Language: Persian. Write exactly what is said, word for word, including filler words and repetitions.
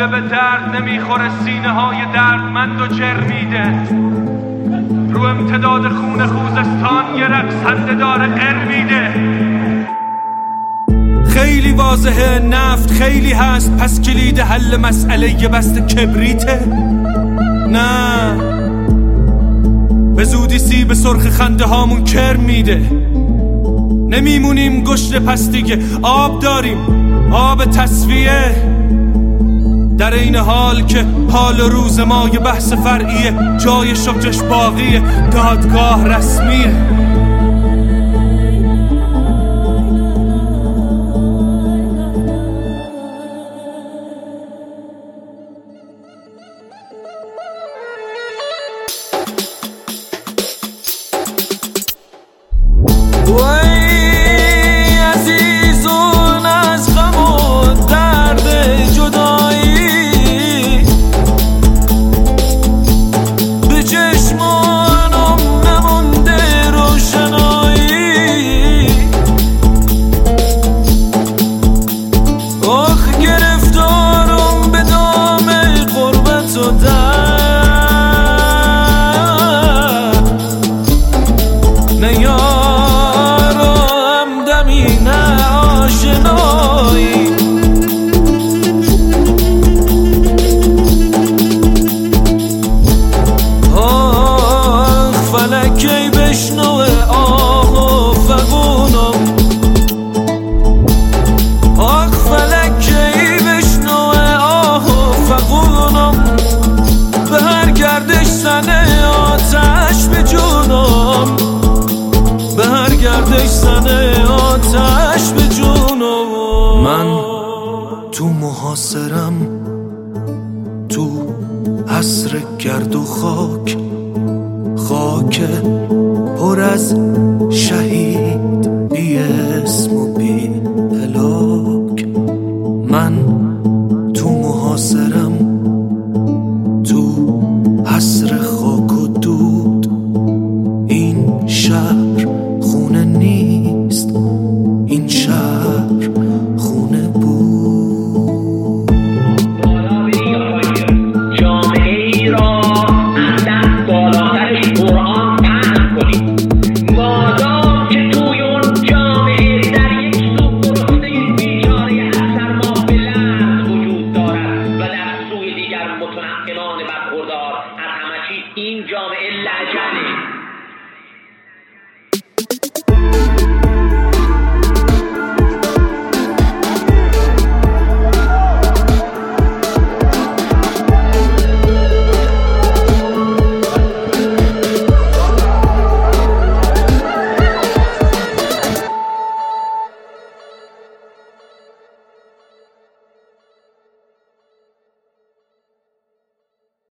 شعله به درد نمیخوره، سینه های دردمند و جرمیده. رو امتداد خون خوزستان یه رقصنده داره قر میده. خیلی واضحه نفت خیلی هست، پس کلید حل مسئله یه بسته کبریته. نه به زودی سیب سرخ خنده هامون کرم میده. نمیمونیم گشت پس دیگه، آب داریم، آب تصفیه. در این حال که حال روز ما یه بحث فرعیه، جای شکرش باقیه، دادگاه رسمیه. وای عزیزون از غم و درد جدایی، به چشمانم نمونده روشنایی. آخ گرفتارم به دام غربت و درد، نیا کی بشنوه آه و فغونم. آخ فلک کی بشنوه آه و فغونم، به هر گردش زنه آتش به جونم، به هر گردش زنه آتش به جونم. من تو محاصرم، تو عصر گرد و خاک، خاک پر از شهید